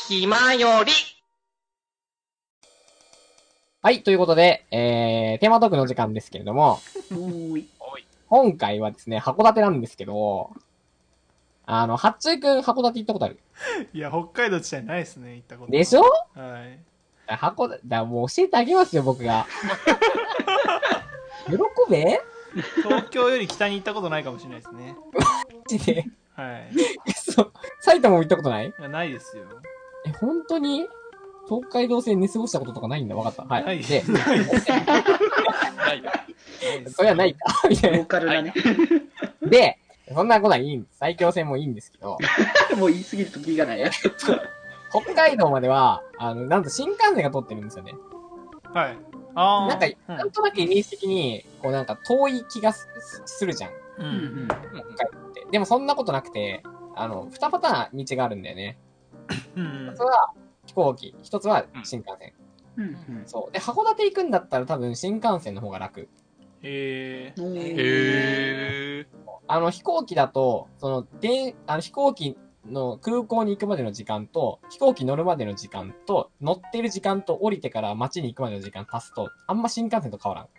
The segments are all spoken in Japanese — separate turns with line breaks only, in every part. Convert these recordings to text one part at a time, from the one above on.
暇より。
はい、ということで、テーマトークの時間ですけれども、今回はですね、函館なんですけど、はっちゅうくん函館行ったことある？
いや、北海道自体ないですね、行ったこと。
でしょ？
はい。
函館、もう教えてあげますよ、僕が。喜べ？
東京より北に行ったことないかもしれないですね。
マジで？
はい。
埼玉も行ったことない？
いや、ないですよ。
本当に東海道線寝過ごしたこととかないんだ。わかった。はい。
ない
で、
ないです。
ないだ。
それはないか。みたい
ロー
な。
カルだね。
で、そんなことはいいんです。埼京線もいいんですけど、
もう言い過ぎるとキリがないね。
北海道までは、なんと新幹線が通ってるんですよね。
はい。ああ。
なんか、なんとなくイメージ的に、こうなんか遠い気がするじゃん。
うん。うん。
北海道って。でもそんなことなくて、二パターン道があるんだよね。
うん
一つは飛行機、一つは新幹線。そう。で、函館行くんだったら多分新幹線の方が楽。
へえ。
へー。
飛行機だと、飛行機の空港に行くまでの時間と、飛行機乗るまでの時間と、乗ってる時間と降りてから街に行くまでの時間足すと、あんま新幹線と変わらん。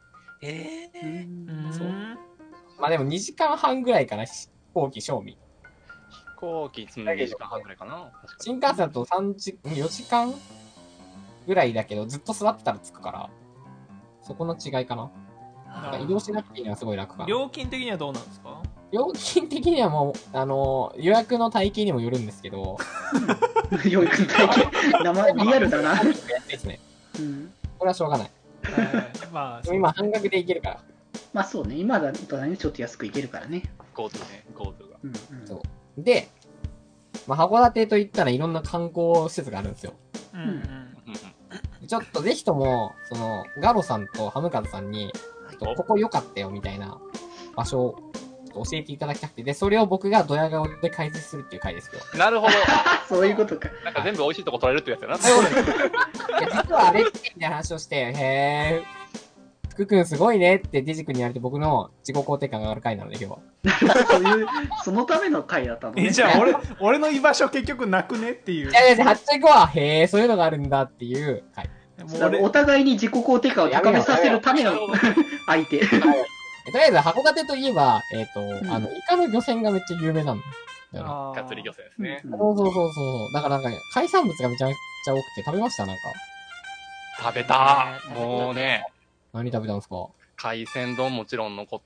そうまあでも2時間半ぐらいかな、飛行機賞味。
飛行機2時間半ぐらいかな。
新幹線だと4時間ぐらいだけど、ずっと座ってたら着くから、そこの違いかな。なんか移動しなくていいのはすごい楽かな。
料金的にはどうなんですか？
料金的にはもう、予約の体系にもよるんですけど、
養育体験。リアルだな。
安いですね。これはしょうがない。
まあ、
でも今半額でいけるから。
まあそうね、今だとね、ちょっと安くいけるからね。
GoTo ね、GoTo が。
そう。で、まあ、函館といったらいろんな観光施設があるんですよ。ちょっとぜひとも、ガロさんとハムカズさんに、ここ良かったよみたいな場所を教えていただきたくて、で、それを僕がドヤ顔で解説するっていう回ですよ。
なるほど。
そういうことか。
なんか全部美味しいとこ取れるってやつやな。
そうです。いや、実はあれってみたいな話をして、へー。福くんすごいねってデジ君に言われて僕の自己肯定感が上がる回なので今日
は。そのための回だったのね。
じゃあ俺の居場所結局なくねっていう。
いや、ハッチェコは、へー、そういうのがあるんだっていう回。
お互いに自己肯定感を高めさせるための相手。
とりあえず、函館といえば、イカの漁船がめっちゃ有名なんだよね。
がっつり漁船ですね。
そう。だからなんか、海産物がめちゃめちゃ多くて食べましたなんか。
食べた。もうね。
何食べたんですか？
海鮮丼もちろんのこと、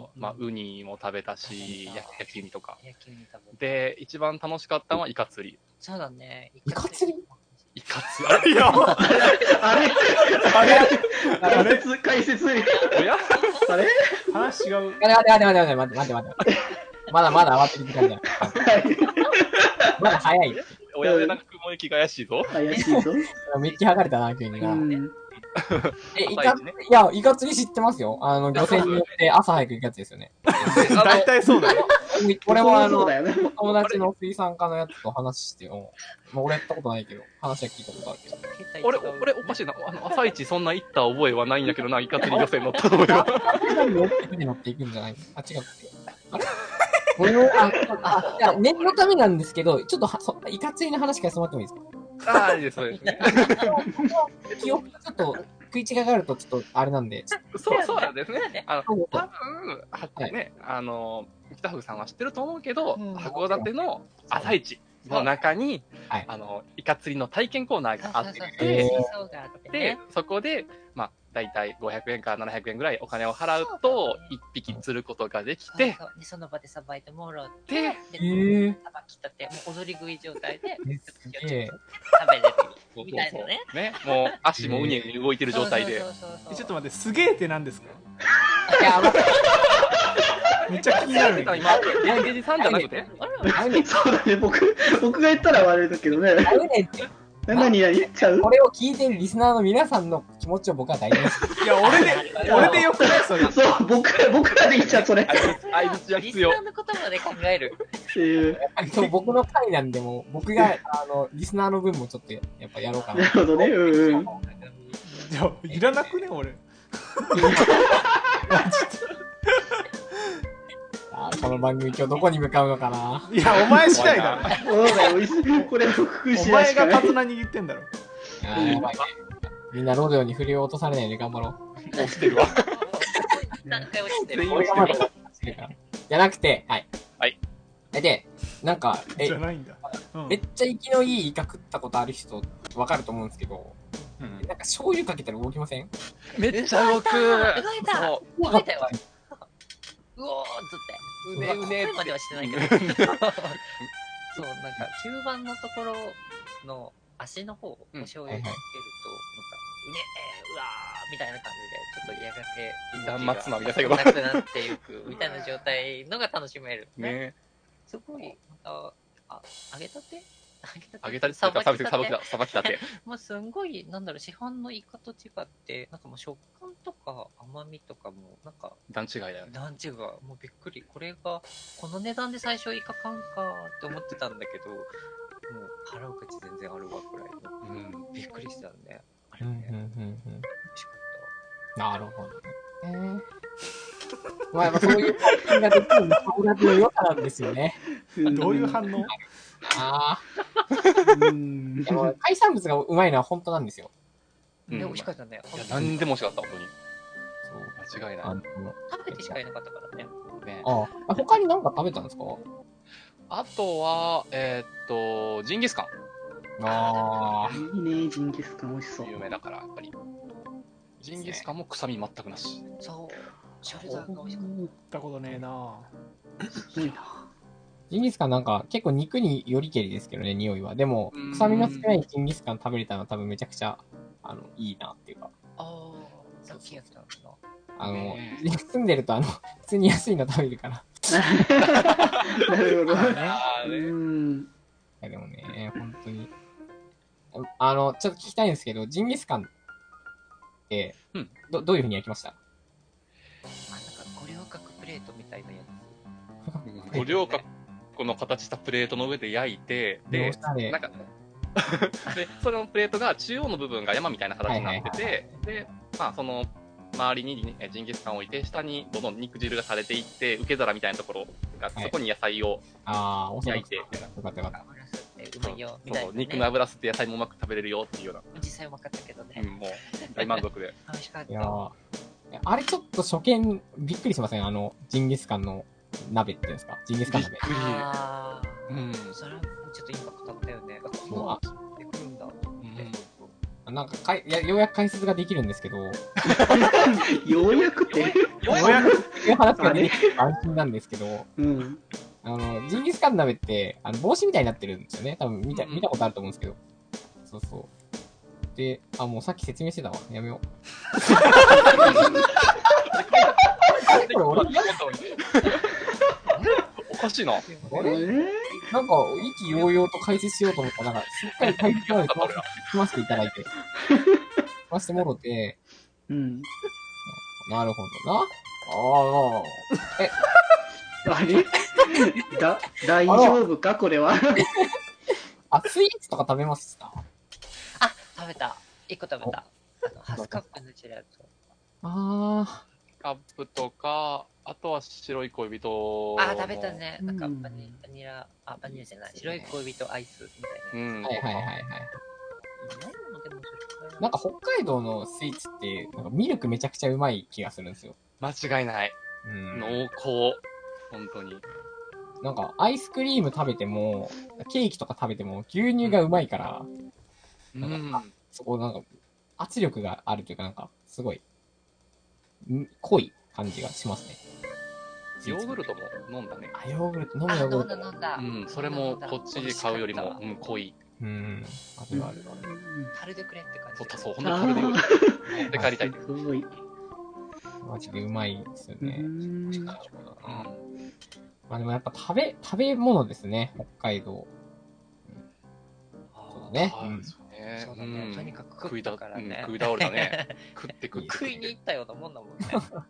まあ、ウニも食べたし、焼きウニとか。で、一番楽しかったのはイカ釣り。
そうだね。
イカ釣り？
イカ釣り。いや、
あれ解説。
おや
あれ
話違う。
待って。まだ上がってる時間じゃない。まだ早い。
親でなんか雲行きが怪しいぞ。
怪しいぞ。
めっちゃ剥がれたな、急にな。イカ釣り知ってますよ。漁船によって朝早く行くやつですよね。
大体そうだよ。
これも友達の水産科のやつと話してよ。俺やったことないけど、話は聞いたことあるけど。
俺おかしいな。朝一そんな行った覚えはないんだけどな、イカ釣り漁船乗った覚えは。
乗っていくんじゃないあ、違う。あれいや、念のためなんですけど、ちょっとイカ釣りの話からしてもらってもいいですか？
ああ、いいです、そうですね。
記憶がちょっと食い違いがあるとちょっとあれなんで。
そうなんですね。多分、ね、北福さんは知ってると思うけど、函館の朝市の中に、イカ釣りの体験コーナーがあって、そこで、まあ、だいたい500円から700円ぐらいお金を払うと、1匹釣ることができて、
その場でさばいてもらって、さばきたて、もう踊り食い状態で、食べれるみたいなね。
ね、もう足もうにうに動いてる状態で。
ちょっと待って、すげーって何ですか？めっちゃ気になる。
今、ヤンゲジさんじゃなくて？
そうだね、僕が言ったら悪いだけどね。何ちゃう？
これを聞いてるリスナーの皆さんの気持ちを僕は大事にする。
いや、俺でよくないそれ。
そう、僕らで言っちゃう、それ。
リスナーのことまで考える。
そう、僕の回なんで、も僕が、リスナーの分もちょっと、やっぱやろうかな。
なるほどね、
じゃあ、いらなくね、俺。
この番組今日どこに向かうのかな。
いや、お前次第だろ。
そうだよ、これ僕
お
次第
前が
しかない。
手綱握ってんだろ。
やばいね。みんなロデオに振り落とされないで頑張ろう。
落ちてるわ。
何回落ちてる
全員
俺がまだ落ちてるから。じゃなくて、はい。
はい。
で、なんか、
じゃないんだ。
めっちゃ生きのいいイカ食ったことある人わかると思うんですけど、なんか醤油かけたら動きません？
めっちゃ動く。
動いた
そう
動いたよ。うおーっつって。
うねうね
声まではしてないけど。そう、なんか、吸盤のところの足の方を醤油かけると、なんか、うねうわーみたいな感じで、ちょっとやがて、
断末魔みたいな
なくなっていくみたいな状態のが楽しめる。
ね。
すごい、揚げたて
揚げたて、さばきたて。
もうすんごい、なんだろう、市販のイカと違って、なんかもう食感とか甘みとかも、なんか、
段違いだよね。
段違い。もうびっくり。これが、この値段で最初イカ缶かって思ってたんだけど、もう払う価値全然あるわくらいの。びっくりしたね。あれね。美味しかっ
なるほど。まあ、そういう体験ができるのが函館の良さなんですよね。
どういう反応？
ああ。海産物がうまいのは本当なんですよ。
た。美味しかったね。
いや、何でも美味しかった、本当に。
そう。
間違いない。
食べてしかいなかったからね。
他に何か食べたんですか？
あとは、ジンギスカン。
いいね、ジンギスカン美味しそう。
有名だから、やっぱり。ジンギスカンも臭み全くなし。
そう。シャルダーが美味しかった。
食ったことねえな。
いいな。
ジンギスカンなんか結構肉によりけりですけどね、匂いは。でも、臭みの少ないジンギスカン食べれたのは多分めちゃくちゃ、いいなっていうか。
さっきやったのか
な。住んでると普通に安いの食べるから。
なるほど。
いやでもね、本当に。ちょっと聞きたいんですけど、ジンギスカンって、どういう風に焼きました？
なんか五稜郭プレートみたいなやつ。
五稜郭の形したプレートの上で焼いて、で、なんか、で、そのプレートが中央の部分が山みたいな形になってて、で、まあその、周りにジンギスカンを置いて、下にどんどん肉汁がされていって、受け皿みたいなところが、そこに野菜を焼いて、
よかったよかった。
うまいよ、みたいな、
肉の油吸って野菜もうまく食べれるよっていうような。
実際うまかったけどね。
もう、大満足で。
美味しかった。
いやあれちょっと初見、びっくりしません？ジンギスカンの鍋っていうんですか？ジンギスカン鍋。
びっくり。
それはちょっとインパクトあったよね。こうでくるんだ。
なんかようやく解説ができるんですけど。
ようやくって
ようやくっていう話が出てきて安心なんですけど、ジンギスカン鍋って、帽子みたいになってるんですよね。多分見たことあると思うんですけど。そうそう。で、もうさっき説明してたわ。やめよう。これ俺
おかしいな。
あれなんか、意気揚々と解説しようと思ったら、なんか、しっかり解説まで済ませていただいて、済ませてもろて、なるほどな。
あれ大丈夫かこれは。
スイーツとか食べました？
食べた。1個食べた。ハスカップのチェラート。
カップとか、あとは白い恋人。
食べたね。なんかバニラじゃない。白い恋人アイスみたいな。
はい。なんか北海道のスイーツって、なんかミルクめちゃくちゃうまい気がするんですよ。
間違いない。濃厚。本当に。
なんかアイスクリーム食べても、ケーキとか食べても牛乳がうまいから、そこなんか圧力があるというかなんかすごい濃い感じがしますね。
ヨーグルトも飲んだね。
ヨーグルト、飲むヨーグルト。
飲んだ。
それもこっちで買うよりも、濃い。
ある。
樽でくれって感じ。
そう、ほんと樽でよ。持って帰りたい。
すごい。
マジでうまいですよね。まあでもやっぱ食べ物ですね、北海道。そうね。
そうだね。とにかく食ったからね。
食い倒れたね。
食いに行ったようなもんだもんね。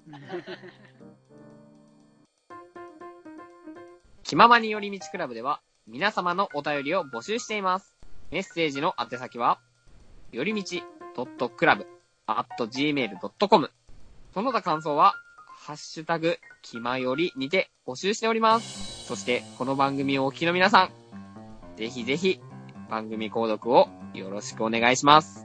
気ままに寄り道クラブでは皆様のお便りを募集しています。メッセージの宛先は、よりみち.club@gmail.com。その他感想は、 ハッシュタグ、きまよりにて募集しております。そして、この番組をお聞きの皆さん、ぜひぜひ、番組購読をよろしくお願いします。